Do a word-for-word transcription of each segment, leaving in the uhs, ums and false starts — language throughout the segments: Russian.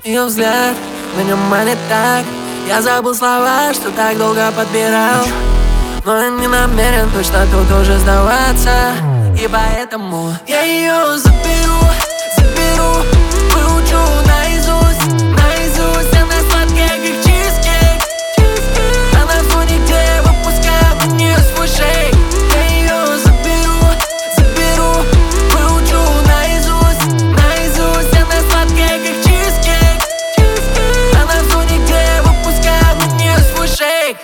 Ее взгляд, на нем манит так. Я забыл слова, что так долго подбирал, но я не намерен точно тут уже сдаваться. И поэтому я ее заберу, заберу, выучу наизусть, наизусть. Она сладкая, как чизкейк, она в зоне, где я выпускаю от нее свой шейк. Я ее заберу, заберу, выучу наизусть, наизусть. Она сладкая, как чизкейк, она в зоне, где я выпускаю от нее свой шейк.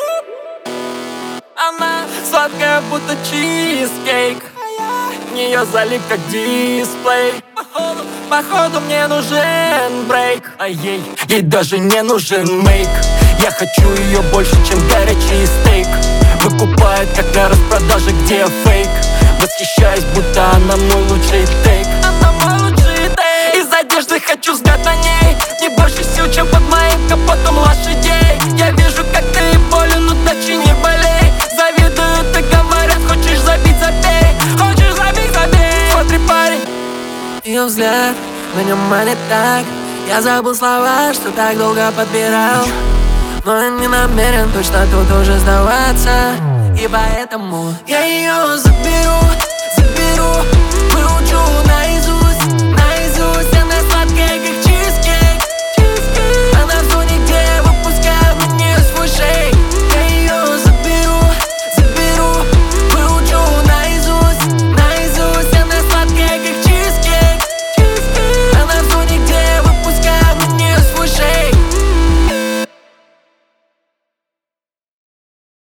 Она сладкая, будто чизкейк, в нее залип, как дисплей. Походу, походу мне нужен брейк, а ей, ей даже не нужен мейк. Я хочу ее больше, чем горячий стейк. Выкупает, как на распродаже, где фейк. Восхищаюсь, будто она мой лучший тейк. Она мой лучший тейк. Из одежды хочу взгляд на ней. Не больше сил, чем под моим капотом лошадей. Я вижу, как ты болен, но дальше не болей. Завидую, ты говорят, хочешь забить, забей. Хочешь забить, забей. Смотри, парень, ее взгляд, на нем манит так. Я забыл слова, что так долго подбирал, но я не намерен точно тут уже сдаваться. И поэтому я ее заберу,